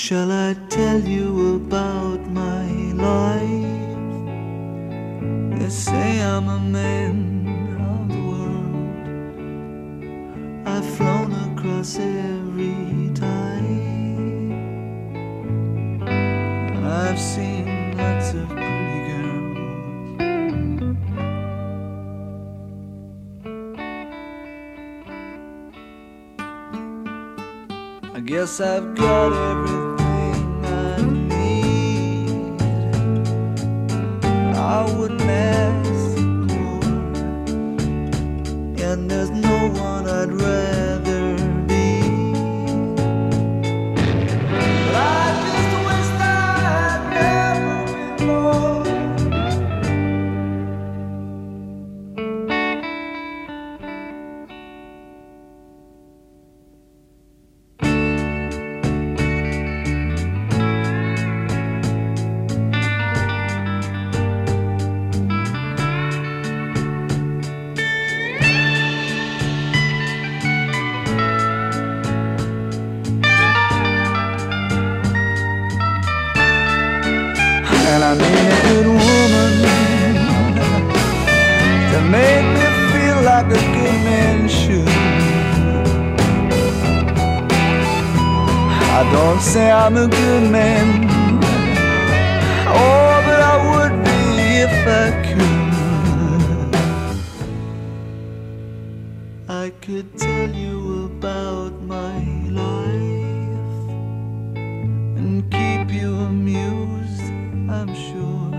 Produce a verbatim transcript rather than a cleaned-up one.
Shall I tell you about my life? They say I'm a man of the world. I've flown across every tide. I've seen lots of pretty girls. I guess I've got everything I need. I wouldn't ask more, and there's no one I'd rather be. But I just wish I'd never been born. And I need a good woman to make me feel like a good man should. I don't say I'm a good man, oh, but I would be if I could. I could tell you about my life and keep you amused, I'm sure.